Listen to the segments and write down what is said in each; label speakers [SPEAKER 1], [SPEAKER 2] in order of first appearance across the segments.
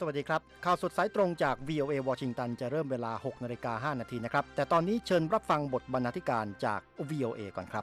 [SPEAKER 1] วัสดีครับข่าวสดสายตรงจาก VOA วอชิงตันจะเริ่มเวลา 6:05 น.นะครับแต่ตอนนี้เชิญรับฟังบทบรรณาธิการจาก VOA ก่อนครับ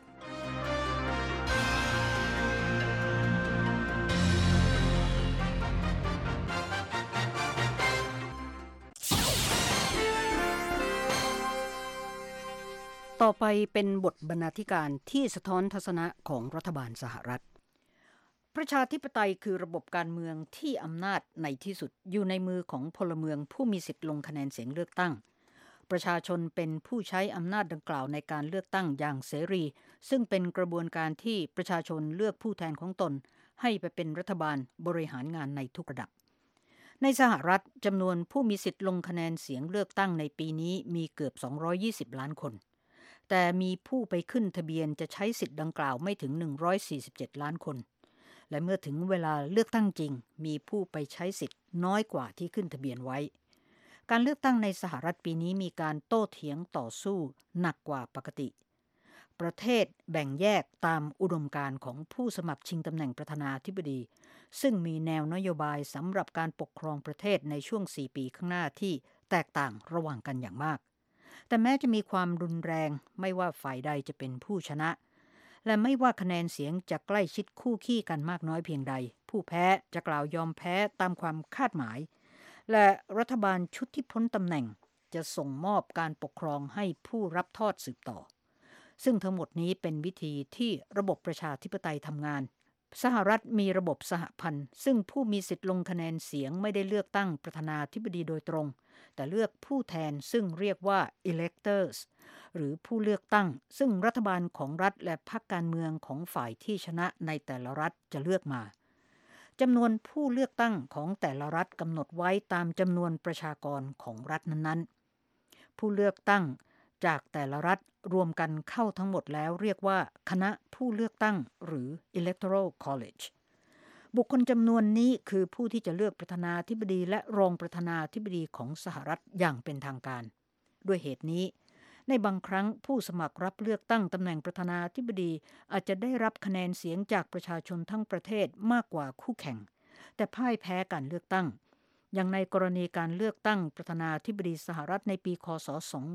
[SPEAKER 2] ต่อไปเป็นบทบรรณาธิการที่สะท้อนทัศนะของรัฐบาลสหรัฐประชาธิปไตยคือระบบการเมืองที่อำนาจในที่สุดอยู่ในมือของพลเมืองผู้มีสิทธิ์ลงคะแนนเสียงเลือกตั้งประชาชนเป็นผู้ใช้อำนาจดังกล่าวในการเลือกตั้งอย่างเสรีซึ่งเป็นกระบวนการที่ประชาชนเลือกผู้แทนของตนให้ไปเป็นรัฐบาลบริหารงานในทุกระดับในสหรัฐจำนวนผู้มีสิทธิ์ลงคะแนนเสียงเลือกตั้งในปีนี้มีเกือบ220ล้านคนแต่มีผู้ไปขึ้นทะเบียนจะใช้สิทธิ์ดังกล่าวไม่ถึง147ล้านคนและเมื่อถึงเวลาเลือกตั้งจริงมีผู้ไปใช้สิทธิ์น้อยกว่าที่ขึ้นทะเบียนไว้การเลือกตั้งในสหรัฐปีนี้มีการโต้เถียงต่อสู้หนักกว่าปกติประเทศแบ่งแยกตามอุดมการณ์ของผู้สมัครชิงตำแหน่งประธานาธิบดีซึ่งมีแนวนโยบายสำหรับการปกครองประเทศในช่วง4ปีข้างหน้าที่แตกต่างระหว่างกันอย่างมากแต่แม้จะมีความรุนแรงไม่ว่าฝ่ายใดจะเป็นผู้ชนะและไม่ว่าคะแนนเสียงจะใกล้ชิดคู่ขี้กันมากน้อยเพียงใดผู้แพ้จะกล่าวยอมแพ้ตามความคาดหมายและรัฐบาลชุดที่พ้นตำแหน่งจะส่งมอบการปกครองให้ผู้รับทอดสืบต่อซึ่งทั้งหมดนี้เป็นวิธีที่ระบบประชาธิปไตยทำงานสหรัฐมีระบบสหพันธ์ซึ่งผู้มีสิทธิ์ลงคะแนนเสียงไม่ได้เลือกตั้งประธานาธิบดีโดยตรงแต่เลือกผู้แทนซึ่งเรียกว่า electors หรือผู้เลือกตั้งซึ่งรัฐบาลของรัฐและพรรคการเมืองของฝ่ายที่ชนะในแต่ละรัฐจะเลือกมาจำนวนผู้เลือกตั้งของแต่ละรัฐกำหนดไว้ตามจำนวนประชากรของรัฐนั้นๆผู้เลือกตั้งจากแต่ละรัฐรวมกันเข้าทั้งหมดแล้วเรียกว่าคณะผู้เลือกตั้งหรือ Electoral College บุคคลจำนวนนี้คือผู้ที่จะเลือกประธานาธิบดีและรองประธานาธิบดีของสหรัฐอย่างเป็นทางการด้วยเหตุนี้ในบางครั้งผู้สมัครรับเลือกตั้งตำแหน่งประธานาธิบดีอาจจะได้รับคะแนนเสียงจากประชาชนทั้งประเทศมากกว่าคู่แข่งแต่พ่ายแพ้การเลือกตั้งอย่างในกรณีการเลือกตั้งประธานาธิบดีสหรัฐในปีค.ศ.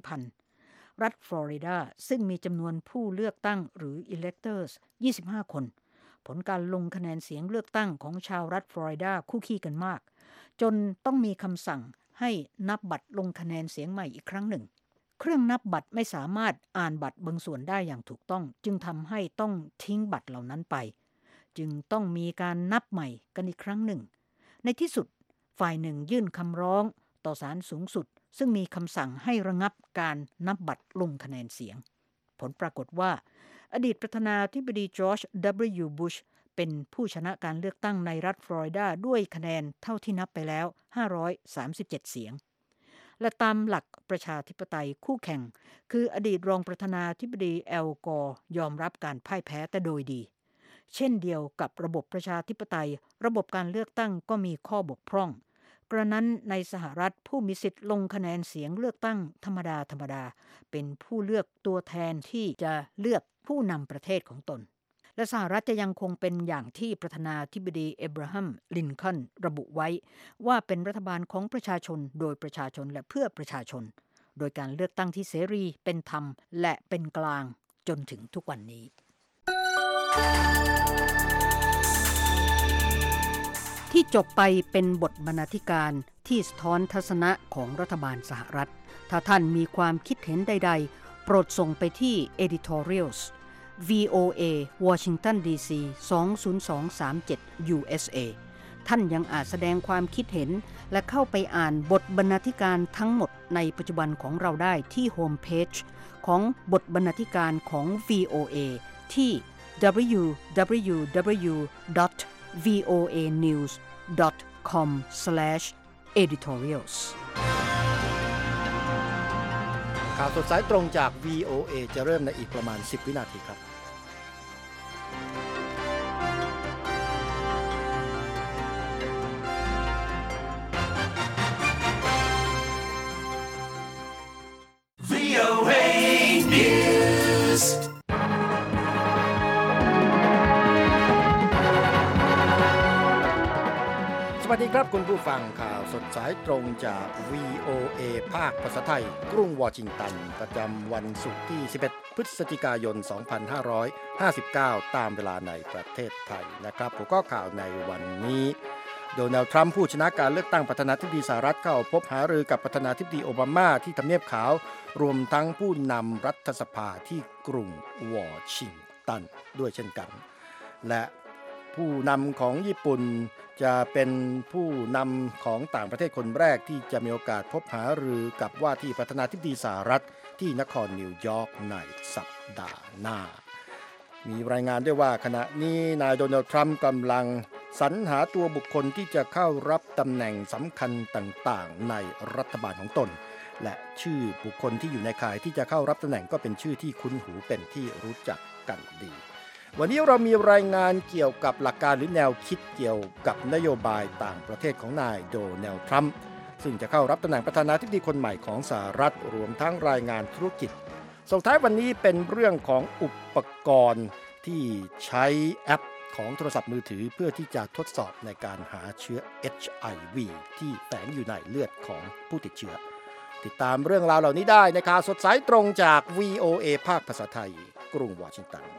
[SPEAKER 2] 2000รัฐฟลอริดาซึ่งมีจำนวนผู้เลือกตั้งหรือ electors 25 คนผลการลงคะแนนเสียงเลือกตั้งของชาวรัฐฟลอริดาคู่ขี้กันมากจนต้องมีคำสั่งให้นับบัตรลงคะแนนเสียงใหม่อีกครั้งหนึ่งเครื่องนับบัตรไม่สามารถอ่านบัตรบางส่วนได้อย่างถูกต้องจึงทำให้ต้องทิ้งบัตรเหล่านั้นไปจึงต้องมีการนับใหม่กันอีกครั้งหนึ่งในที่สุดฝ่ายหนึ่งยื่นคำร้องต่อศาลสูงสุดซึ่งมีคำสั่งให้ระงับการนับบัตรลงคะแนนเสียงผลปรากฏว่าอดีตประธานาธิบดีจอร์จ W. บุชเป็นผู้ชนะการเลือกตั้งในรัฐฟลอริดาด้วยคะแนนเท่าที่นับไปแล้ว537เสียงและตามหลักประชาธิปไตยคู่แข่งคืออดีตรองประธานาธิบดีแอลกอร์ยอมรับการพ่ายแพ้แต่โดยดีเช่นเดียวกับระบบประชาธิปไตยระบบการเลือกตั้งก็มีข้อบกพร่องกระนั้นในสหรัฐผู้มีสิทธิ์ลงคะแนนเสียงเลือกตั้งธรรมดาเป็นผู้เลือกตัวแทนที่จะเลือกผู้นำประเทศของตนและสหรัฐจะยังคงเป็นอย่างที่ประธานาธิบดีเอบราฮัมลินคอล์นระบุไว้ว่าเป็นรัฐบาลของประชาชนโดยประชาชนและเพื่อประชาชนโดยการเลือกตั้งที่เสรีเป็นธรรมและเป็นกลางจนถึงทุกวันนี้ที่จบไปเป็นบทบรรณาธิการที่สะท้อนทัศนะของรัฐบาลสหรัฐถ้าท่านมีความคิดเห็นใดๆโปรดส่งไปที่ editorials VOA Washington DC 20237 USA ท่านยังอาจแสดงความคิดเห็นและเข้าไปอ่านบทบรรณาธิการทั้งหมดในปัจจุบันของเราได้ที่โฮมเพจของบทบรรณาธิการของ VOA ที่ www.voanews.com/editorials
[SPEAKER 1] ข่าวสดสายตรงจาก VOA จะเริ่มในอีกประมาณ10วินาทีครับ
[SPEAKER 3] VOA News
[SPEAKER 1] สวัสดีดีครับคุณผู้ฟังข่าวสดสายตรงจาก VOA ภาคภาษาไทยกรุงวอชิงตันประจำวันศุกร์ที่ 11 พฤศจิกายน 2559 ตามเวลาในประเทศไทยนะครับหัวข้อข่าวในวันนี้โดนัลด์ทรัมป์ผู้ชนะการเลือกตั้งประธานาธิบดีสหรัฐเข้าพบหารือกับประธานาธิบดีโอบามาที่ทำเนียบขาวรวมทั้งผู้นำรัฐสภาที่กรุงวอชิงตันด้วยเช่นกันและผู้นำของญี่ปุ่นจะเป็นผู้นำของต่างประเทศคนแรกที่จะมีโอกาสพบหารือกับว่าที่ประธานาธิบดีสหรัฐที่นครนิวยอร์กในสัปดาห์หน้ามีรายงานด้วยว่าขณะนี้นายโดนัลด์ทรัมป์กำลังสรรหาตัวบุคคลที่จะเข้ารับตำแหน่งสำคัญต่างๆในรัฐบาลของตนและชื่อบุคคลที่อยู่ในข่ายที่จะเข้ารับตำแหน่งก็เป็นชื่อที่คุ้นหูเป็นที่รู้จักกันดีวันนี้เรามีรายงานเกี่ยวกับหลักการหรือแนวคิดเกี่ยวกับนโยบายต่างประเทศของนายโดนัลด์ทรัมป์ซึ่งจะเข้ารับตำแหน่งประธานาธิบดีคนใหม่ของสหรัฐรวมทั้งรายงานธุรกิจส่งท้ายวันนี้เป็นเรื่องของอุปกรณ์ที่ใช้แอปของโทรศัพท์มือถือเพื่อที่จะทดสอบในการหาเชื้อ HIV ที่แฝงอยู่ในเลือดของผู้ติดเชื้อติดตามเรื่องราวเหล่านี้ได้ในข่าวสดสายตรงจาก VOA ภาคภาษาไทยกรุงวอชิงตัน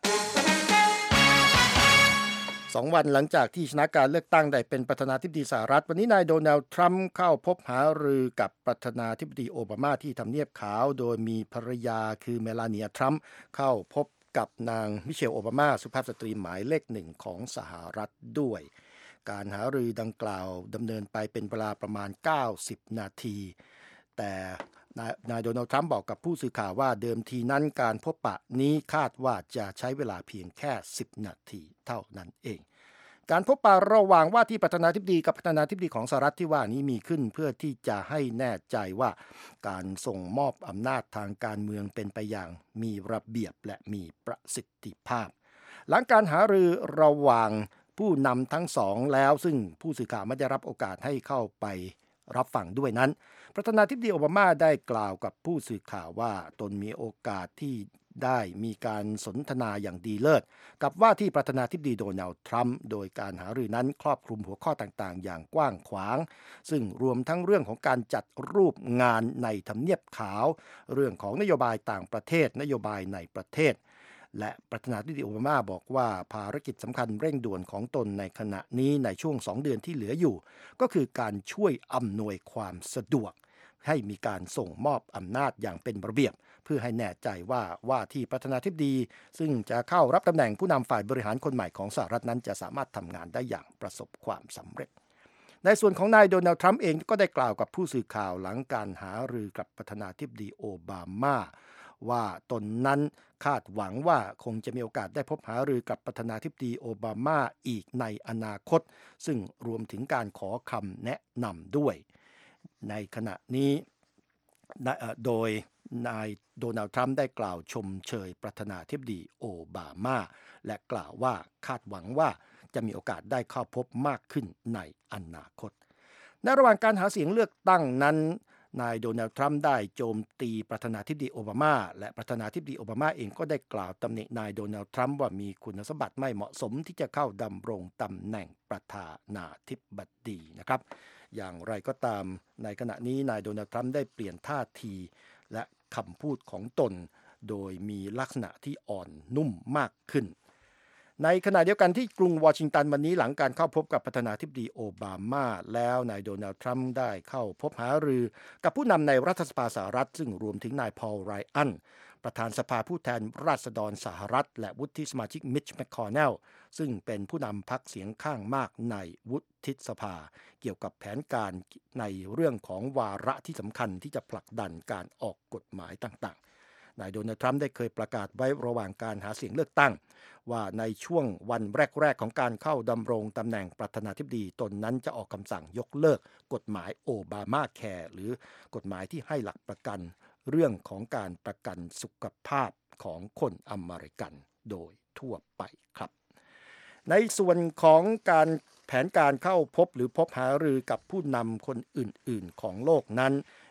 [SPEAKER 1] 2 วันหลังจากที่ชนะการเลือกตั้งได้เป็นประธานาธิบดีสหรัฐวันนี้นายโดนัลด์ทรัมป์เข้าพบหารือกับประธานาธิบดีโอบามาที่ทำเนียบขาวโดยมีภรรยาคือเมลานีทรัมป์เข้าพบกับนางมิเชลโอบามาสุภาพสตรีหมายเลขหนึ่งของสหรัฐด้วยการหารือดังกล่าวดำเนินไปเป็นเวลาประมาณ90นาทีแต่นายโดนัลด์ทรัมป์บอกกับผู้สื่อข่าวว่าเดิมทีนั้นการพบปะนี้คาดว่าจะใช้เวลาเพียงแค่10นาทีเท่านั้นเองการพบปะระหว่างว่าที่ประธานาธิบดีกับประธานาธิบดีของสหรัฐที่ว่านี้มีขึ้นเพื่อที่จะให้แน่ใจว่าการส่งมอบอำนาจทางการเมืองเป็นไปอย่างมีระเบียบและมีประสิทธิภาพหลังการหารือระหว่างผู้นำทั้งสองแล้วซึ่งผู้สื่อข่าวไม่ได้รับโอกาสให้เข้าไปรับฟังด้วยนั้นประธานาธิบดีโอบามาได้กล่าวกับผู้สื่อข่าวว่าตนมีโอกาสที่ได้มีการสนทนาอย่างดีเลิศกับว่าที่ประธานาธิบดีโดนัลด์ทรัมป์โดยการหารือนั้นครอบคลุมหัวข้อต่างๆอย่างกว้างขวางซึ่งรวมทั้งเรื่องของการจัดรูปงานในทำเนียบขาวเรื่องของนโยบายต่างประเทศนโยบายในประเทศและประธานาธิบดีโอบามาบอกว่าภารกิจสำคัญเร่งด่วนของตนในขณะนี้ในช่วง2 เดือนที่เหลืออยู่ก็คือการช่วยอำนวยความสะดวกให้มีการส่งมอบอำนาจอย่างเป็นระเบียบเพื่อให้แน่ใจว่าที่ประธานาธิบดีซึ่งจะเข้ารับตำแหน่งผู้นำฝ่ายบริหารคนใหม่ของสหรัฐนั้นจะสามารถทำงานได้อย่างประสบความสำเร็จในส่วนของนายโดนัลด์ทรัมป์เองก็ได้กล่าวกับผู้สื่อข่าวหลังการหารือกับประธานาธิบดีโอบามาว่าตนนั้นคาดหวังว่าคงจะมีโอกาสได้พบหารือกับประธานาธิบดีโอบามาอีกในอนาคตซึ่งรวมถึงการขอคำแนะนำด้วยในขณะนี้โดยนายโดนัลด์ทรัมป์ได้กล่าวชมเชยประธานาธิบดีโอบามาและกล่าวว่าคาดหวังว่าจะมีโอกาสได้เข้าพบมากขึ้นในอนาคตในระหว่างการหาเสียงเลือกตั้งนั้นนายโดนัลด์ทรัมป์ได้โจมตีประธานาธิบดีโอบามาและประธานาธิบดีโอบามาเองก็ได้กล่าวตำหนินายโดนัลด์ทรัมป์ว่ามีคุณสมบัติไม่เหมาะสมที่จะเข้าดำรงตำแหน่งประธานาธิบดีนะครับอย่างไรก็ตามในขณะนี้นายโดนัลด์ทรัมป์ได้เปลี่ยนท่าทีและคำพูดของตนโดยมีลักษณะที่อ่อนนุ่มมากขึ้นในขณะเดียวกันที่กรุงวอชิงตันวันนี้หลังการเข้าพบกับประธานาธิบดีโอบามาแล้วนายโดนัลด์ทรัมป์ได้เข้าพบหารือกับผู้นำในรัฐสภาสหรัฐซึ่งรวมถึงนายพอล ไรอันประธานสภาผู้แทนราษฎรสหรัฐและวุฒิสมาชิกมิตช์ แมคคอร์เนลซึ่งเป็นผู้นำพรรคเสียงข้างมากในวุฒิสภาเกี่ยวกับแผนการในเรื่องของวาระที่สำคัญที่จะผลักดันการออกกฎหมายต่างๆนายโดนัลด์ทรัมป์ได้เคยประกาศไว้ระหว่างการหาเสียงเลือกตั้งว่าในช่วงวันแรกๆของการเข้าดำรงตำแหน่งประธานาธิบดีตนนั้นจะออกคำสั่งยกเลิกกฎหมายโอบามาแคร์หรือกฎหมายที่ให้หลักประกันเรื่องของการประกันสุขภาพของคนอเมริกันโดยทั่วไปครับในส่วนของการแผนการเข้าพบหรือพบหารือกับผู้นำคนอื่นๆของโลกนั้น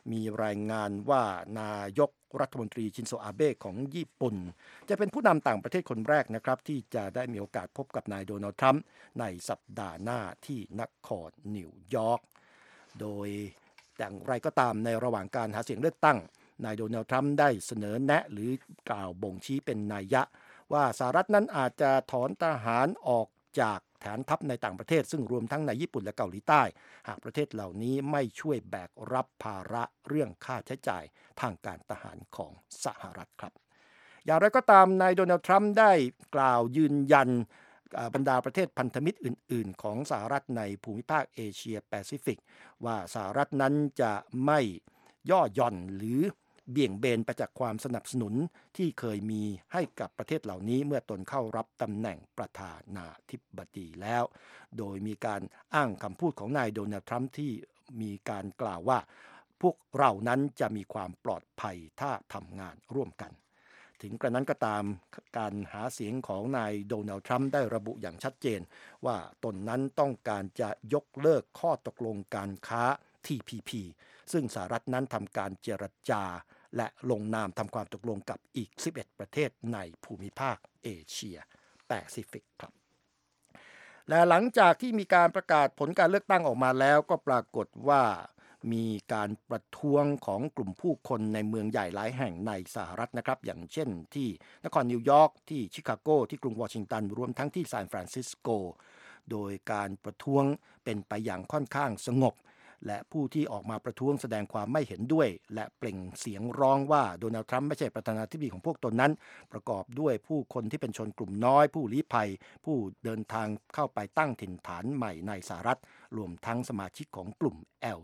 [SPEAKER 1] มีรายงานว่านายกรัฐมนตรีชินโซอาเบะของญี่ปุ่นจะเป็นผู้นำต่างประเทศคนแรกนะครับที่จะได้มีโอกาสพบกับนายโดนัลด์ทรัมป์ในสัปดาห์หน้าที่นครนิวยอร์กโดยอย่างไรก็ตามในระหว่างการหาเสียงเลือกตั้งนายโดนัลด์ทรัมป์ได้เสนอแนะหรือกล่าวบ่งชี้เป็นนัยยะว่าสหรัฐนั้นอาจจะถอนทหารออกจากฐานทัพในต่างประเทศซึ่งรวมทั้งในญี่ปุ่นและเกาหลีใต้หากประเทศเหล่านี้ไม่ช่วยแบกรับภาระเรื่องค่าใช้จ่ายทางการทหารของสหรัฐครับอย่างไรก็ตามนายโดนัลด์ทรัมป์ได้กล่าวยืนยันบรรดาประเทศพันธมิตรอื่นๆของสหรัฐในภูมิภาคเอเชียแปซิฟิกว่าสหรัฐนั้นจะไม่ย่อหย่อนหรือเบี่ยงเบนไปจากความสนับสนุนที่เคยมีให้กับประเทศเหล่านี้เมื่อตนเข้ารับตำแหน่งประธานาธิบดีแล้วโดยมีการอ้างคำพูดของนายโดนัลด์ทรัมป์ที่มีการกล่าวว่าพวกเรานั้นจะมีความปลอดภัยถ้าทำงานร่วมกันถึงกระนั้นก็ตามการหาเสียงของนายโดนัลด์ทรัมป์ได้ระบุอย่างชัดเจนว่าตนนั้นต้องการจะยกเลิกข้อตกลงการค้า TPP ซึ่งสหรัฐนั้นทำการเจรจาและลงนามทำความตกลงกับอีก11ประเทศในภูมิภาคเอเชียแปซิฟิกครับและหลังจากที่มีการประกาศผลการเลือกตั้งออกมาแล้วก็ปรากฏว่ามีการประท้วงของกลุ่มผู้คนในเมืองใหญ่หลายแห่งในสหรัฐนะครับอย่างเช่นที่นครนิวยอร์กที่ชิคาโกที่กรุงวอชิงตันรวมทั้งที่ซานฟรานซิสโกโดยการประท้วงเป็นไปอย่างค่อนข้างสงบและผู้ที่ออกมาประท้วงแสดงความไม่เห็นด้วยและเปล่งเสียงร้องว่าโดนัลด์ทรัมป์ไม่ใช่ประธานาธิบดีของพวกตนนั้นประกอบด้วยผู้คนที่เป็นชนกลุ่มน้อยผู้ลี้ภัยผู้เดินทางเข้าไปตั้งถิ่นฐานใหม่ในสหรัฐรวมทั้งสมาชิกของกลุ่ม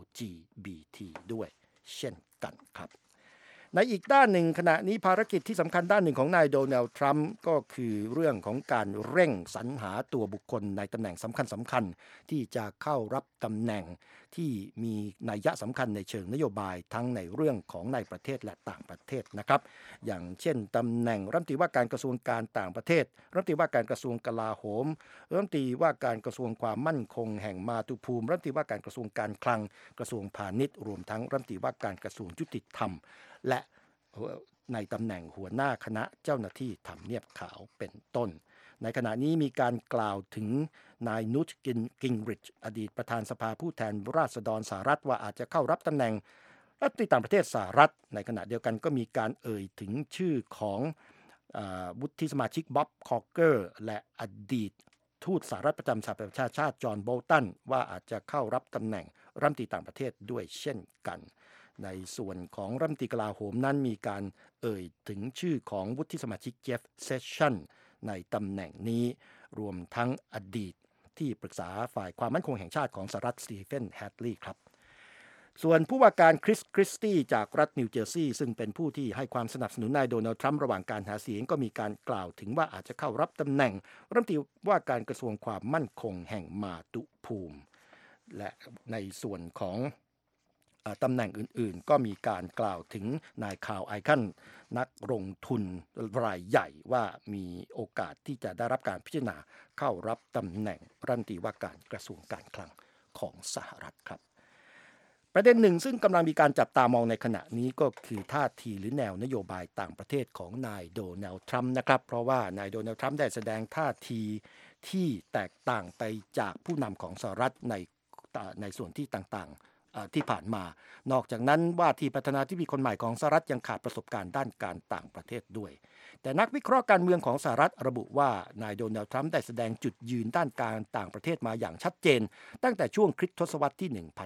[SPEAKER 1] LGBT ด้วยเช่นกันครับในอีกด้านหนึ่งขณะนี้ภารกิจที่สำคัญด้านหนึ่งของนายโดนัลด์ทรัมป์ก็คือเรื่องของการเร่งสรรหาตัวบุคคลในตำแหน่งสำคัญที่จะเข้ารับตำแหน่งที่มีนัยยะสำคัญในเชิงนโยบายทั้งในเรื่องของในประเทศและต่างประเทศนะครับอย่างเช่นตำแหน่งรัฐมนตรีว่าการกระทรวงการต่างประเทศรัฐมนตรีว่าการกระทรวงกลาโหมรัฐมนตรีว่าการกระทรวงความมั่นคงแห่งมาตุภูมิรัฐมนตรีว่าการกระทรวงการคลังกระทรวงพาณิชย์รวมทั้งรัฐมนตรีว่าการกระทรวงยุติธรรมและในตำแหน่งหัวหน้าคณะเจ้าหน้าที่ทำเนียบขาวเป็นต้นในขณะนี้มีการกล่าวถึงนายนูตกิงริชอดีตประธานสภาผู้แทนราษฎรสหรัฐว่าอาจจะเข้ารับตำแหน่งรัฐมนตรีต่างประเทศสหรัฐในขณะเดียวกันก็มีการเอ่ยถึงชื่อของวุฒิสมาชิกบ๊อบคอเกอร์และอดีตทูตสหรัฐประจำสหประชาชาติจอห์นโบลตันว่าอาจจะเข้ารับตำแหน่งรัฐมนตรีต่างประเทศด้วยเช่นกันในส่วนของรัฐมนตรีกลาโหมนั้นมีการเอ่ยถึงชื่อของวุฒิสมาชิกเจฟเซสชันในตำแหน่งนี้รวมทั้งอดีตที่ปรึกษาฝ่ายความมั่นคงแห่งชาติของสหรัฐสตีเฟนแฮดลีย์ครับส่วนผู้ว่าการคริสตี้จากรัฐนิวเจอร์ซีย์ซึ่งเป็นผู้ที่ให้ความสนับสนุนนายโดนัลด์ทรัมป์ระหว่างการหาเสียงก็มีการกล่าวถึงว่าอาจจะเข้ารับตำแหน่งรัฐมนตรีว่าการกระทรวงความมั่นคงแห่งมาตุภูมิและในส่วนของตำแหน่งอื่นๆก็มีการกล่าวถึงนายคาร์ลไอคันนักลงทุนรายใหญ่ว่ามีโอกาสที่จะได้รับการพิจารณาเข้ารับตำแหน่งรัฐมนตรีว่าการกระทรวงการคลังของสหรัฐครับประเด็นหนึ่งซึ่งกำลังมีการจับตามองในขณะนี้ก็คือท่าทีหรือแนวนโยบายต่างประเทศของนายโดนัลด์ทรัมป์นะครับเพราะว่านายโดนัลด์ทรัมป์ได้แสดงท่าทีที่แตกต่างไปจากผู้นำของสหรัฐในส่วนที่ต่างๆที่ผ่านมานอกจากนั้นว่าที่ประธานาธิบดีคนใหม่ของสหรัฐยังขาดประสบการณ์ด้านการต่างประเทศด้วยแต่นักวิเคราะห์การเมืองของสหรัฐระบุว่านายโดนัลด์ทรัมป์ได้แสดงจุดยืนด้านการต่างประเทศมาอย่างชัดเจนตั้งแต่ช่วงคริสตศตวรรษที่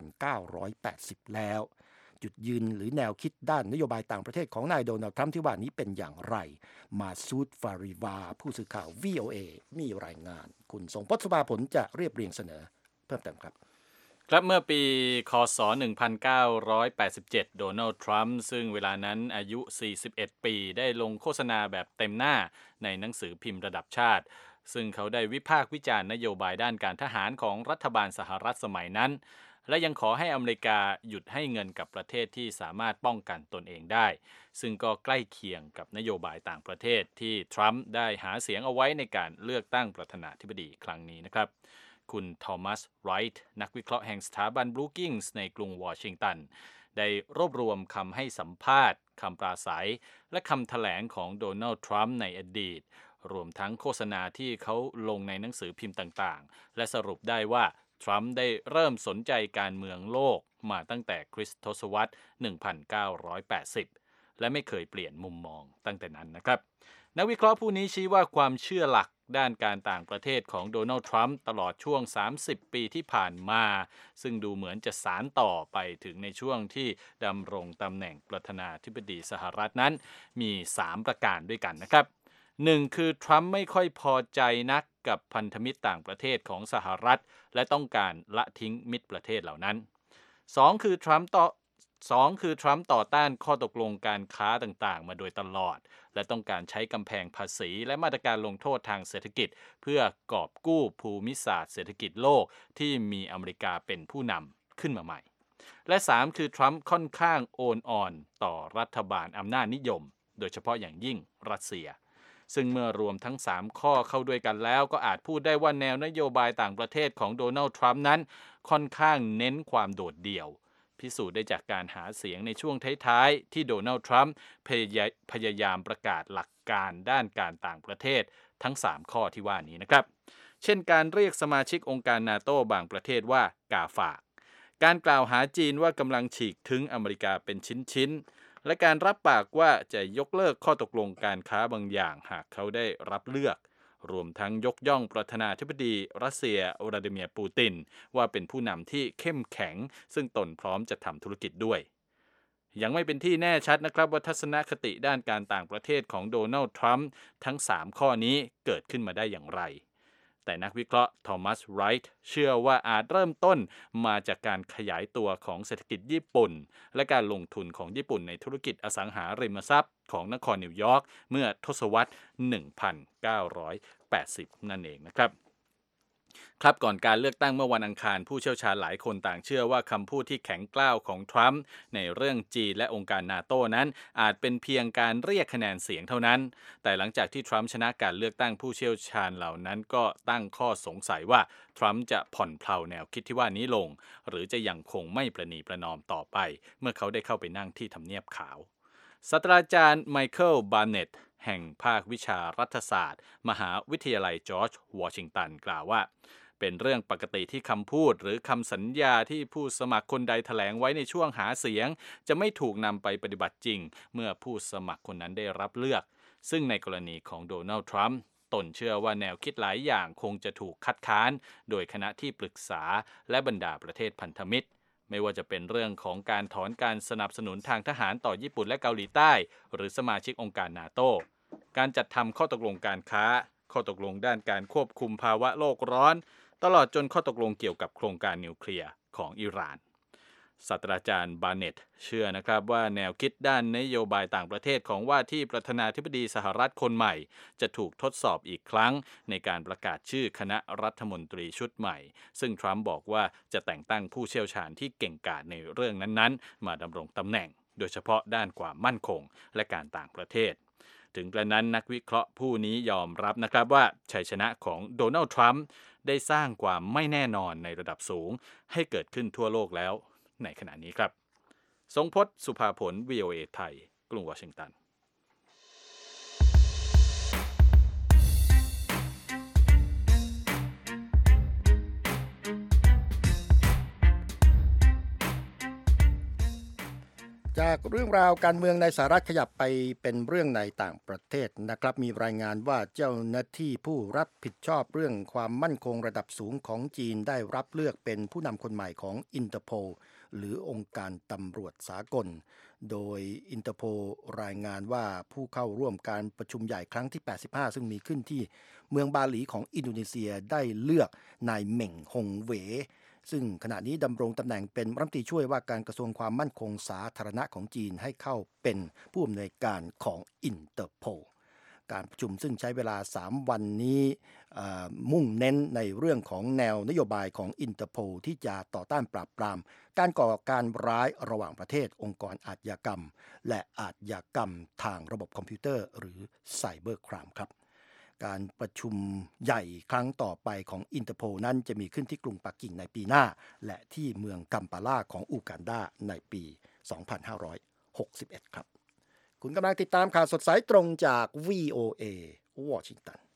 [SPEAKER 1] 1980 แล้วจุดยืนหรือแนวคิดด้านนโยบายต่างประเทศของนายโดนัลด์ทรัมป์ที่ว่านี้เป็นอย่างไรมาซูดฟาริวาผู้สื่อข่าว VOA มีรายงานคุณทรงพจน์ สุภาผลจะเรียบเรียงเสนอเพิ่มเติมครับ
[SPEAKER 4] ครับเมื่อปีคศ1987โดนัลด์ทรัมป์ซึ่งเวลานั้นอายุ41ปีได้ลงโฆษณาแบบเต็มหน้าในหนังสือพิมพ์ระดับชาติซึ่งเขาได้วิพากษ์วิจารณ์นโยบายด้านการทหารของรัฐบาลสหรัฐสมัยนั้นและยังขอให้อเมริกาหยุดให้เงินกับประเทศที่สามารถป้องกันตนเองได้ซึ่งก็ใกล้เคียงกับนโยบายต่างประเทศที่ทรัมป์ได้หาเสียงเอาไว้ในการเลือกตั้งประธานาธิบดีครั้งนี้นะครับคุณทอมัสไรท์นักวิเคราะห์แห่งสถาบันบรูกิงส์ในกรุงวอชิงตันได้รวบรวมคำให้สัมภาษณ์คำปราศัยและคำแถลงของโดนัลด์ทรัมป์ในอดีตรวมทั้งโฆษณาที่เขาลงในหนังสือพิมพ์ต่างๆและสรุปได้ว่าทรัมป์ได้เริ่มสนใจการเมืองโลกมาตั้งแต่คริสตศตวรรษ 1980 และไม่เคยเปลี่ยนมุมมองตั้งแต่นั้นนะครับนักวิเคราะห์ผู้นี้ชี้ว่าความเชื่อหลักด้านการต่างประเทศของโดนัลด์ทรัมป์ตลอดช่วง 30 ปีที่ผ่านมาซึ่งดูเหมือนจะสานต่อไปถึงในช่วงที่ดำรงตำแหน่งประธานาธิบดีสหรัฐนั้นมี 3 ประการด้วยกันนะครับ 1. คือทรัมป์ไม่ค่อยพอใจนักกับพันธมิตรต่างประเทศของสหรัฐและต้องการละทิ้งมิตรประเทศเหล่านั้น 2. คือทรัมป์ต่อต้านข้อตกลงการค้าต่างๆมาโดยตลอดและต้องการใช้กำแพงภาษีและมาตรการลงโทษทางเศรษฐกิจเพื่อกอบกู้ภูมิศาสตร์เศรษฐกิจโลกที่มีอเมริกาเป็นผู้นำขึ้นมาใหม่และ 3. คือทรัมป์ค่อนข้างโอนอ่อนต่อรัฐบาลอำนาจนิยมโดยเฉพาะอย่างยิ่งรัสเซียซึ่งเมื่อรวมทั้ง 3 ข้อเข้าด้วยกันแล้วก็อาจพูดได้ว่าแนวนโยบายต่างประเทศของโดนัลด์ทรัมป์นั้นค่อนข้างเน้นความโดดเดี่ยวพิสูจน์ได้จากการหาเสียงในช่วงท้ายๆที่โดนัลด์ทรัมป์พยายามประกาศหลักการด้านการต่างประเทศทั้ง 3 ข้อที่ว่านี้นะครับเช่นการเรียกสมาชิกองค์การนาโต้บางประเทศว่ากาฝากการกล่าวหาจีนว่ากำลังฉีกถึงอเมริกาเป็นชิ้นๆและการรับปากว่าจะยกเลิกข้อตกลงการค้าบางอย่างหากเขาได้รับเลือกรวมทั้งยกย่องประธานาธิบดีรัสเซียวลาดิเมียร์ปูตินว่าเป็นผู้นำที่เข้มแข็งซึ่งตนพร้อมจะทำธุรกิจด้วยยังไม่เป็นที่แน่ชัดนะครับว่าทัศนคติด้านการต่างประเทศของโดนัลด์ทรัมป์ทั้ง 3 ข้อนี้เกิดขึ้นมาได้อย่างไรแต่นักวิเคราะห์ทอมัสไรท์เชื่อว่าอาจเริ่มต้นมาจากการขยายตัวของเศรษฐกิจญี่ปุ่นและการลงทุนของญี่ปุ่นในธุรกิจอสังหาริมทรัพย์ของนครนิวยอร์กเมื่อทศวรรษ 1980 นั่นเองนะครับครับก่อนการเลือกตั้งเมื่อวันอังคารผู้เชี่ยวชาญหลายคนต่างเชื่อว่าคำพูดที่แข็งกร้าวของทรัมป์ในเรื่องจีนและองค์การนาโต้นั้นอาจเป็นเพียงการเรียกคะแนนเสียงเท่านั้นแต่หลังจากที่ทรัมป์ชนะการเลือกตั้งผู้เชี่ยวชาญเหล่านั้นก็ตั้งข้อสงสัยว่าทรัมป์จะผ่อนเพลาแนวคิดที่ว่านี้ลงหรือจะยังคงไม่ประนีประนอมต่อไปเมื่อเขาได้เข้าไปนั่งที่ทำเนียบขาวศาสตราจารย์ไมเคิลบาร์เน็ตแห่งภาควิชารัฐศาสตร์มหาวิทยาลัยจอร์จวอชิงตันกล่าวว่าเป็นเรื่องปกติที่คำพูดหรือคำสัญญาที่ผู้สมัครคนใดแถลงไว้ในช่วงหาเสียงจะไม่ถูกนำไปปฏิบัติจริงเมื่อผู้สมัครคนนั้นได้รับเลือกซึ่งในกรณีของโดนัลด์ทรัมป์ตนเชื่อว่าแนวคิดหลายอย่างคงจะถูกคัดค้านโดยคณะที่ปรึกษาและบรรดาประเทศพันธมิตรไม่ว่าจะเป็นเรื่องของการถอนการสนับสนุนทางทหารต่อญี่ปุ่นและเกาหลีใต้หรือสมาชิกองค์การนาโต้การจัดทำข้อตกลงการค้าข้อตกลงด้านการควบคุมภาวะโลกร้อนตลอดจนข้อตกลงเกี่ยวกับโครงการนิวเคลียร์ของอิหร่านศาสตราจารย์บาร์เน็ตเชื่อนะครับว่าแนวคิดด้านนโยบายต่างประเทศของว่าที่ประธานาธิบดีสหรัฐคนใหม่จะถูกทดสอบอีกครั้งในการประกาศชื่อคณะรัฐมนตรีชุดใหม่ซึ่งทรัมป์บอกว่าจะแต่งตั้งผู้เชี่ยวชาญที่เก่งกาจในเรื่องนั้นๆมาดำรงตำแหน่งโดยเฉพาะด้านความมั่นคงและการต่างประเทศถึงกระนั้นนักวิเคราะห์ผู้นี้ยอมรับนะครับว่าชัยชนะของโดนัลด์ทรัมป์ได้สร้างความไม่แน่นอนในระดับสูงให้เกิดขึ้นทั่วโลกแล้วในขณะนี้ครับทรงพจน์สุภาผล VOA ไทยกรุงวอชิงตัน
[SPEAKER 1] จากเรื่องราวการเมืองในสหรัฐขยับไปเป็นเรื่องในต่างประเทศนะครับมีรายงานว่าเจ้าหน้าที่ผู้รับผิดชอบเรื่องความมั่นคงระดับสูงของจีนได้รับเลือกเป็นผู้นำคนใหม่ของอินเตอร์โพลหรือองค์การตำรวจสากลโดยอินเตอร์โพลรายงานว่าผู้เข้าร่วมการประชุมใหญ่ครั้งที่85ซึ่งมีขึ้นที่เมืองบาหลีของอินโดนีเซียได้เลือกนายเหม่งฮงเหวซึ่งขณะนี้ดำรงตำแหน่งเป็นรัฐมนตรีช่วยว่าการกระทรวงความมั่นคงสาธารณะของจีนให้เข้าเป็นผู้อำนวยการของอินเตอร์โพลการประชุมซึ่งใช้เวลา3วันนี้มุ่งเน้นในเรื่องของแนวนโยบายของอินเตอร์โพลที่จะต่อต้านปราบปรามการก่อการร้ายระหว่างประเทศองค์กรอาชญากรรมและอาชญากรรมทางระบบคอมพิวเตอร์หรือไซเบอร์ไครม์ครับการประชุมใหญ่ครั้งต่อไปของอินเตอร์โพลนั้นจะมีขึ้นที่กรุงปักกิ่งในปีหน้าและที่เมืองกัมปาลาของอูกันดาในปี 2561 ครับคุณกำลังติดตามข่าวสดสายตรงจาก VOA วอชิงตัน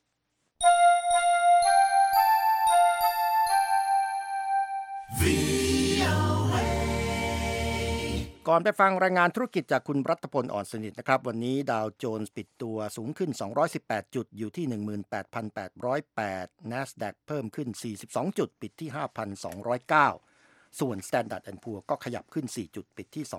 [SPEAKER 1] ก่อนไปฟังรายงานธุรกิจจากคุณรัตพล อ่อนสนิทนะครับวันนี้ดาวโจนส์ปิดตัวสูงขึ้น218จุดอยู่ที่ 18,808 NASDAQ เพิ่มขึ้น42จุดปิดที่ 5,209 ส่วน Standard & Poor's ก็ขยับขึ้น4จุดปิดที่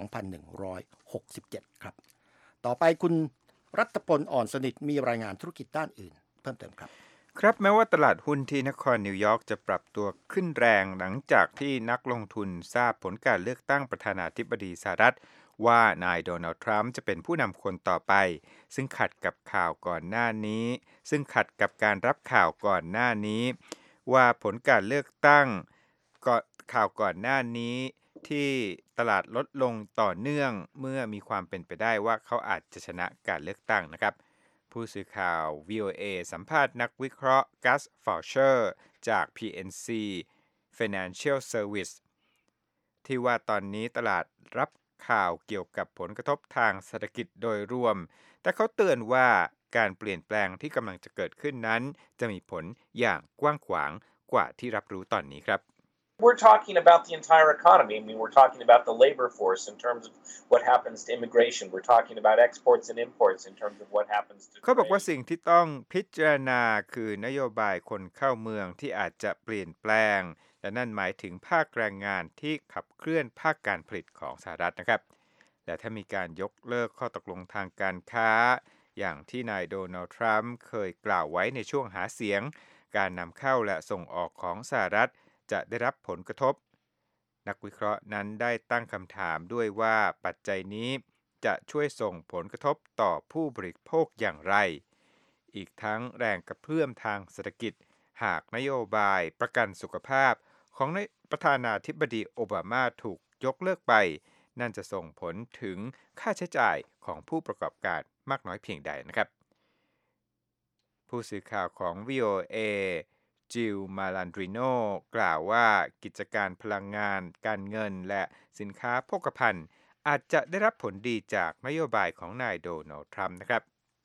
[SPEAKER 1] 2,167 ครับต่อไปคุณรัตพล อ่อนสนิทมีรายงานธุรกิจด้านอื่นเพิ่มเติมครับ
[SPEAKER 5] ครับแม้ว่าตลาดหุ้นที่นครนิวยอร์กจะปรับตัวขึ้นแรงหลังจากที่นักลงทุนทราบผลการเลือกตั้งประธานาธิบดีสหรัฐว่านายโดนัลด์ทรัมป์จะเป็นผู้นำคนต่อไปซึ่งขัดกับข่าวก่อนหน้านี้ซึ่งขัดกับการรับข่าวก่อนหน้านี้ว่าผลการเลือกตั้งข่าวก่อนหน้านี้ที่ตลาดลดลงต่อเนื่องเมื่อมีความเป็นไปได้ว่าเขาอาจจะชนะการเลือกตั้งนะครับผู้สื่อข่าว VOA สัมภาษณ์นักวิเคราะห์กัสฟอร์เชอร์จาก PNC Financial Service ที่ว่าตอนนี้ตลาดรับข่าวเกี่ยวกับผลกระทบทางเศรษฐกิจโดยรวมแต่เขาเตือนว่าการเปลี่ยนแปลงที่กำลังจะเกิดขึ้นนั้นจะมีผลอย่างกว้างขวางกว่าที่รับรู้ตอนนี้ครับ
[SPEAKER 6] We're talking about the entire economy. I mean, we're talking about the labor force in terms of what happens to immigration. We're talking about exports and imports in terms of what happens to
[SPEAKER 5] เขาบอกว่าสิ่งที่ต้องพิจารณาคือนโยบายคนเข้าเมืองที่อาจจะเปลี่ยนแปลงและนั่นหมายถึงภาคแรงงานที่ขับเคลื่อนภาคการผลิตของสหรัฐนะครับและถ้ามีการยกเลิกข้อตกลงทางการค้าอย่างที่นายโดนัลด์ทรัมป์เคยกล่าวไว้ในช่วงหาเสียงการนำเข้าและส่งออกของสหรัฐจะได้รับผลกระทบนักวิเคราะห์นั้นได้ตั้งคำถามด้วยว่าปัจจัยนี้จะช่วยส่งผลกระทบต่อผู้บริโภคอย่างไรอีกทั้งแรงกระเพื่อมทางเศรษฐกิจหากนโยบายประกันสุขภาพของประธานาธิบดีโอบามาถูกยกเลิกไปนั่นจะส่งผลถึงค่าใช้จ่ายของผู้ประกอบการมากน้อยเพียงใดนะครับผู้สื่อข่าวของ VOAจิลมาลันดริโนกล่าวว่ากิจการพลังงานการเงินและสินค้าโภคภัณฑ์อาจจะได้รับผลดีจากนโยบายของนายโดนัลด์ทรัมป์นะครับ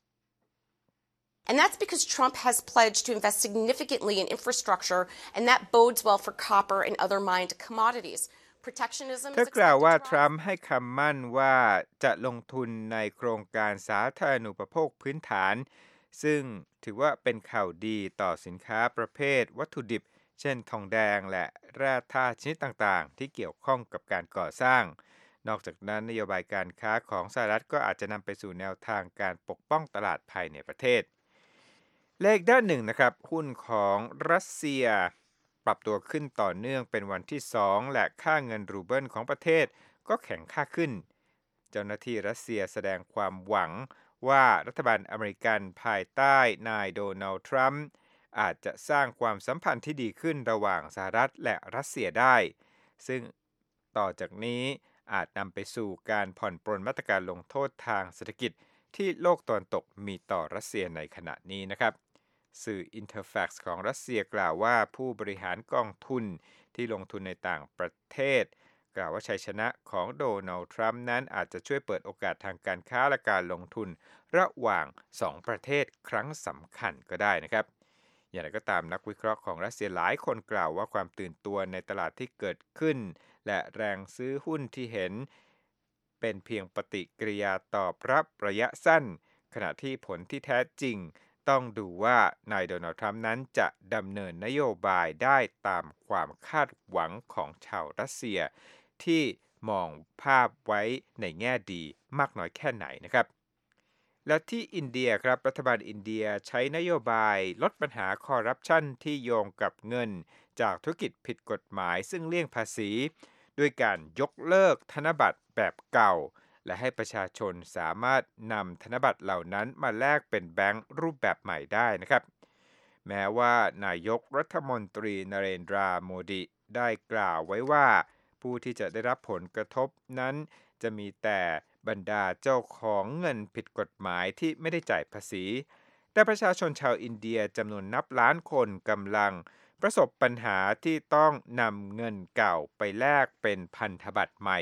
[SPEAKER 7] And that's because Trump has pledged to invest significantly in infrastructure, and that bodes well for copper and other mined commodities. Protectionism
[SPEAKER 5] เธอกล่าวว่าทรัมป์ให้คำมั่นว่าจะลงทุนในโครงการสาธารณูปโภคพื้นฐานซึ่งถือว่าเป็นข่าวดีต่อสินค้าประเภทวัตถุดิบเช่นทองแดงและแร่ธาตุชนิดต่างๆที่เกี่ยวข้องกับการก่อสร้างนอกจากนั้นนโยบายการค้าของสหรัฐก็อาจจะนำไปสู่แนวทางการปกป้องตลาดภายในประเทศเลขด้านหนึ่งนะครับหุ้นของรัสเซียปรับตัวขึ้นต่อเนื่องเป็นวันที่2และค่าเงินรูเบิลของประเทศก็แข็งค่าขึ้นเจ้าหน้าที่รัสเซียแสดงความหวังว่ารัฐบาลอเมริกันภายใต้นายโดนัลด์ทรัมป์อาจจะสร้างความสัมพันธ์ที่ดีขึ้นระหว่างสหรัฐและรัสเซียได้ซึ่งต่อจากนี้อาจนำไปสู่การผ่อนปรนมาตรการลงโทษทางเศรษฐกิจที่โลกตะวันตกมีต่อรัสเซียในขณะนี้นะครับสื่อ Interfax ของรัสเซียกล่าวว่าผู้บริหารกองทุนที่ลงทุนในต่างประเทศกล่าวว่าชัยชนะของโดนัลด์ทรัมป์นั้นอาจจะช่วยเปิดโอกาสทางการค้าและการลงทุนระหว่าง2ประเทศครั้งสำคัญก็ได้นะครับอย่างไรก็ตามนักวิเคราะห์ของรัสเซียหลายคนกล่าวว่าความตื่นตัวในตลาดที่เกิดขึ้นและแรงซื้อหุ้นที่เห็นเป็นเพียงปฏิกิริยาตอบรับระยะสั้นขณะที่ผลที่แท้จริงต้องดูว่านายโดนัลด์ทรัมป์นั้นจะดำเนินนโยบายได้ตามความคาดหวังของชาวรัสเซียที่มองภาพไว้ในแง่ดีมากน้อยแค่ไหนนะครับและที่อินเดียครับรัฐบาลอินเดียใช้นโยบายลดปัญหาคอร์รัปชันที่โยงกับเงินจากธุรกิจผิดกฎหมายซึ่งเลี่ยงภาษีด้วยการยกเลิกธนบัตรแบบเก่าและให้ประชาชนสามารถนำธนบัตรเหล่านั้นมาแลกเป็นแบงค์รูปแบบใหม่ได้นะครับแม้ว่านายกรัฐมนตรีนเรนทราโมดีได้กล่าวไว้ว่าผู้ที่จะได้รับผลกระทบนั้นจะมีแต่บรรดาเจ้าของเงินผิดกฎหมายที่ไม่ได้จ่ายภาษีแต่ประชาชนชาวอินเดียจำนวนนับล้านคนกำลังประสบปัญหาที่ต้องนำเงินเก่าไปแลกเป็นพันธบัตรใหม่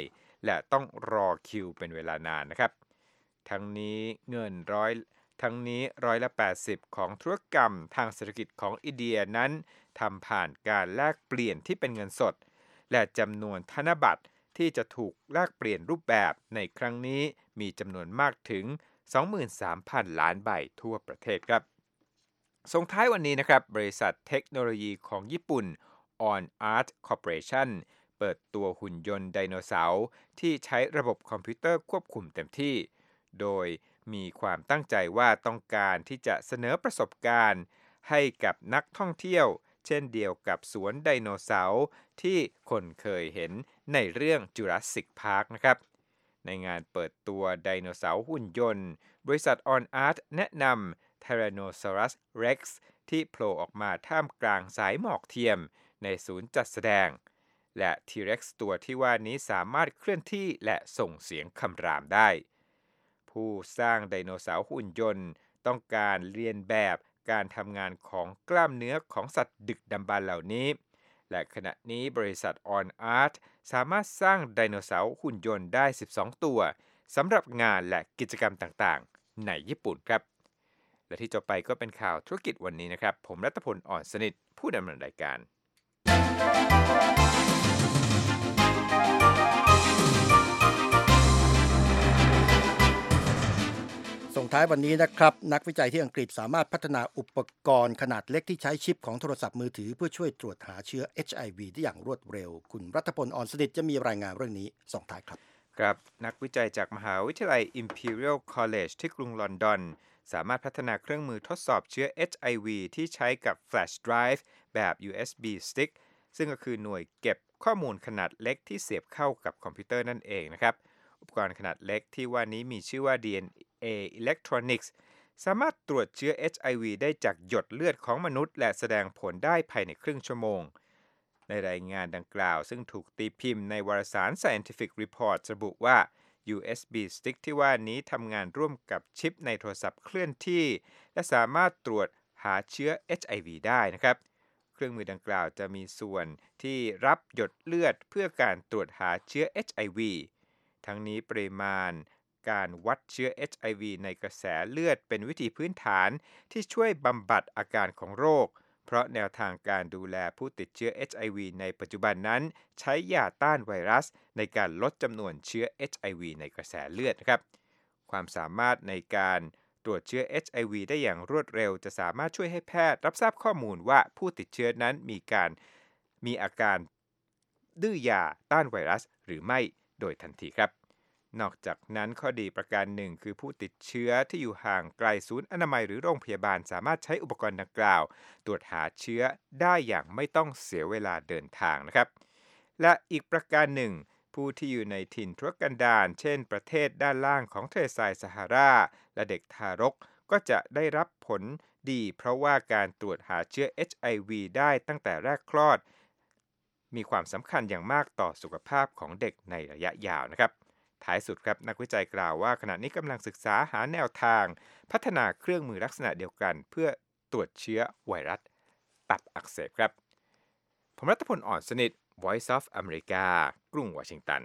[SPEAKER 5] และต้องรอคิวเป็นเวลานานนะครับทั้งนี้ร้อยละ 80 ของธุรกรรมทางเศรษฐกิจของอินเดียนั้นทำผ่านการแลกเปลี่ยนที่เป็นเงินสดและจำนวนธนบัตรที่จะถูกแลกเปลี่ยนรูปแบบในครั้งนี้มีจำนวนมากถึง 23,000 ล้านใบทั่วประเทศครับส่งท้ายวันนี้นะครับบริษัทเทคโนโลยีของญี่ปุ่น On Art Corporation เปิดตัวหุ่นยนต์ไดโนเสาร์ที่ใช้ระบบคอมพิวเตอร์ควบคุมเต็มที่โดยมีความตั้งใจว่าต้องการที่จะเสนอประสบการณ์ให้กับนักท่องเที่ยวเช่นเดียวกับสวนไดโนเสาร์ที่คนเคยเห็นในเรื่อง Jurassic Park นะครับในงานเปิดตัวไดโนเสาร์หุ่นยนต์บริษัท On Art แนะนำ Tyrannosaurus Rex ที่โผล่ออกมาท่ามกลางสายหมอกเทียมในศูนย์จัดแสดงและ T-Rex ตัวที่ว่านี้สามารถเคลื่อนที่และส่งเสียงคำรามได้ผู้สร้างไดโนเสาร์หุ่นยนต์ต้องการเรียนแบบการทำงานของกล้ามเนื้อของสัตว์ดึกดำบรรพ์เหล่านี้และขณะนี้บริษัท On Art สามารถสร้างไดโนเสาร์หุ่นยนต์ได้12ตัวสำหรับงานและกิจกรรมต่างๆในญี่ปุ่นครับและที่จบไปก็เป็นข่าวธุรกิจวันนี้นะครับผมรัตพล อ่อนสนิทผู้ดำเนินรายการ
[SPEAKER 1] ส่งท้ายวันนี้นะครับนักวิจัยที่อังกฤษสามารถพัฒนาอุปกรณ์ขนาดเล็กที่ใช้ชิปของโทรศัพท์มือถือเพื่อช่วยตรวจหาเชื้อ HIV ได้อย่างรวดเร็วคุณรัฐพล อ่อนสนิทจะมีรายงานเรื่องนี้ส่งท้ายครับ
[SPEAKER 5] ครับนักวิจัยจากมหาวิทยาลัย Imperial College ที่กรุงลอนดอนสามารถพัฒนาเครื่องมือทดสอบเชื้อ HIV ที่ใช้กับ Flash Drive แบบ USB Stick ซึ่งก็คือหน่วยเก็บข้อมูลขนาดเล็กที่เสียบเข้ากับคอมพิวเตอร์นั่นเองนะครับอุปกรณ์ขนาดเล็กที่ว่านี้มีชื่อว่า DNA Electronics สามารถตรวจเชื้อ HIV ได้จากหยดเลือดของมนุษย์และแสดงผลได้ภายในครึ่งชั่วโมงในรายงานดังกล่าวซึ่งถูกตีพิมพ์ในวารสาร Scientific Report ระบุว่า USB Stick ที่ว่านี้ทำงานร่วมกับชิปในโทรศัพท์เคลื่อนที่และสามารถตรวจหาเชื้อ HIV ได้นะครับเครื่องมือดังกล่าวจะมีส่วนที่รับหยดเลือดเพื่อการตรวจหาเชื้อ HIV ทั้งนี้ปริมาณการวัดเชื้อ HIV ในกระแสเลือดเป็นวิธีพื้นฐานที่ช่วยบำบัดอาการของโรคเพราะแนวทางการดูแลผู้ติดเชื้อ HIV ในปัจจุบันนั้นใช้ยาต้านไวรัสในการลดจำนวนเชื้อ HIV ในกระแสเลือดนะครับความสามารถในการตรวจเชื้อ HIV ได้อย่างรวดเร็วจะสามารถช่วยให้แพทย์รับทราบข้อมูลว่าผู้ติดเชื้อนั้นมีอาการดื้อยาต้านไวรัสหรือไม่โดยทันทีครับนอกจากนั้นข้อดีประการหนึ่งคือผู้ติดเชื้อที่อยู่ห่างไกลศูนย์อนามัยหรือโรงพยาบาลสามารถใช้อุปกรณ์ดังกล่าวตรวจหาเชื้อได้อย่างไม่ต้องเสียเวลาเดินทางนะครับและอีกประการหนึ่งผู้ที่อยู่ในถิ่นทุรกันดารเช่นประเทศด้านล่างของทะเลทรายซาฮาราและเด็กทารกก็จะได้รับผลดีเพราะว่าการตรวจหาเชื้อ HIV ได้ตั้งแต่แรกคลอดมีความสำคัญอย่างมากต่อสุขภาพของเด็กในระยะยาวนะครับท้ายสุดครับนักวิจัยกล่าวว่าขณะนี้กำลังศึกษาหาแนวทางพัฒนาเครื่องมือลักษณะเดียวกันเพื่อตรวจเชื้อไวรัสตับอักเสบครับผมรัตพล อ่อนสนิท Voice of America กรุงวอชิงตัน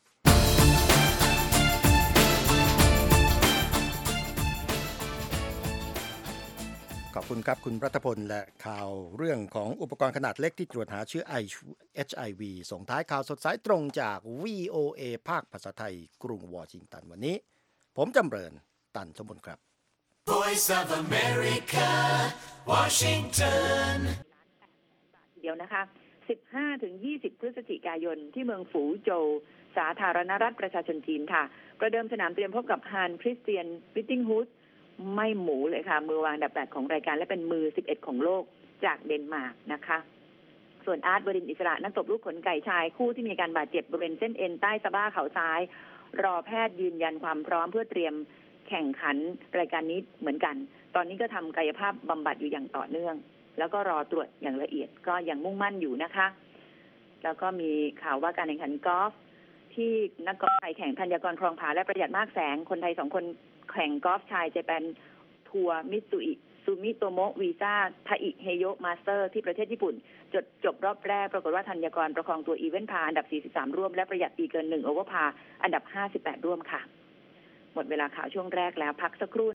[SPEAKER 1] ขอบคุณครับคุณรัฐพลและข่าวเรื่องของอุปกรณ์ขนาดเล็กที่ตรวจหาเชื้อ HIV ส่งท้ายข่าวสดสายตรงจาก VOA ภาคภาษาไทยกรุงวอชิงตันวันนี้ผมจำเริญตันสมบูรณ์ครับ
[SPEAKER 3] Voice of America Washington
[SPEAKER 8] เดี๋ยวนะคะ 15-20 พฤศจิกายนที่เมืองฝูโจวสาธารณรัฐประชาชนจีนค่ะประเดิมสนามเตรียมพบกับฮานคริสเตียนวิตติงฮูดไม่หมูเลยค่ะมือวางอันดับ8ของรายการและเป็นมือ11ของโลกจากเดนมาร์กนะคะส่วนอาร์ตบดินทร์อิสระนักตบลูกขนไก่ชายคู่ที่มีการบาดเจ็บบริเวณเส้นเอ็นใต้สะบ้าเข่าซ้ายรอแพทย์ยืนยันความพร้อมเพื่อเตรียมแข่งขันรายการนี้เหมือนกันตอนนี้ก็ทำกายภาพบำบัดอยู่อย่างต่อเนื่องแล้วก็รอตรวจอย่างละเอียดก็ยังมุ่งมั่นอยู่นะคะแล้วก็มีข่าวว่าการแข่งขันกอล์ฟที่นักกอล์ฟไทยแข่งธัญกรครองผาและประหยัดมากแสงคนไทย2คนแข่งกอล์ฟชายเจแปนทัวร์มิตซุอิซูมิโตโมะวีซ่าทาอิเฮโยมาสเตอร์ที่ประเทศญี่ปุ่นจบรอบแรกปรากฏว่าธัญกรประคองตัวอีเวนต์พาอันดับ43ร่วมและประหยัดปีเกิน1โอเวอร์พาอันดับ58ร่วมค่ะหมดเวลาข่าวช่วงแรกแล้วพักสักครู่